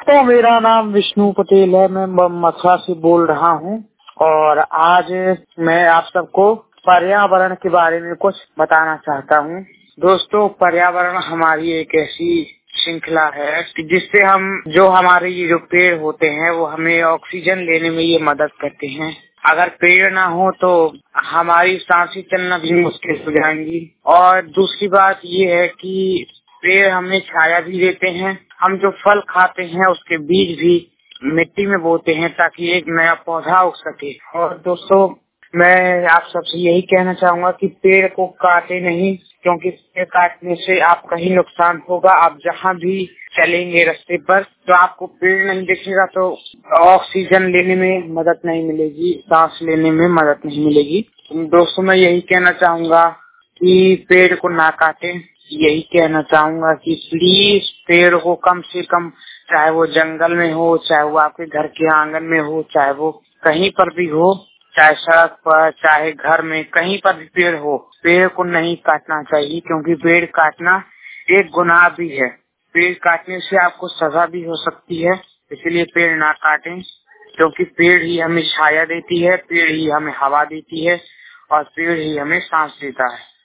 दोस्तों, मेरा नाम विष्णु पटेल है। मैं मथुरा से बोल रहा हूँ और आज मैं आप सबको पर्यावरण के बारे में कुछ बताना चाहता हूँ। दोस्तों, पर्यावरण हमारी एक ऐसी श्रृंखला है कि जिससे हम जो हमारे ये जो पेड़ होते हैं वो हमें ऑक्सीजन लेने में ये मदद करते हैं। अगर पेड़ ना हो तो हमारी सांसें चलना भी मुश्किल हो जाएंगी। और दूसरी बात ये है कि पेड़ हमें छाया भी देते हैं। हम जो फल खाते हैं उसके बीज भी मिट्टी में बोते हैं ताकि एक नया पौधा उग सके। और दोस्तों, मैं आप सबसे यही कहना चाहूंगा कि पेड़ को काटे नहीं, क्योंकि पेड़ काटने से आपका ही नुकसान होगा। आप जहाँ भी चलेंगे रास्ते पर तो आपको पेड़ नहीं दिखेगा तो ऑक्सीजन लेने में मदद नहीं मिलेगी, सांस लेने में मदद नहीं मिलेगी। दोस्तों, मैं यही कहना चाहूंगा कि पेड़ को ना काटें। यही कहना चाहूंगा कि प्लीज पेड़ को कम से कम, चाहे वो जंगल में हो, चाहे वो आपके घर के आंगन में हो, चाहे वो कहीं पर भी हो, चाहे सड़क पर, चाहे घर में, कहीं पर भी पेड़ हो, पेड़ को नहीं काटना चाहिए। क्योंकि पेड़ काटना एक गुनाह भी है। पेड़ काटने से आपको सजा भी हो सकती है। इसलिए पेड़ ना काटें, क्योंकि पेड़ ही हमें छाया देती है, पेड़ ही हमें हवा देती है और पेड़ ही हमें सांस देता है।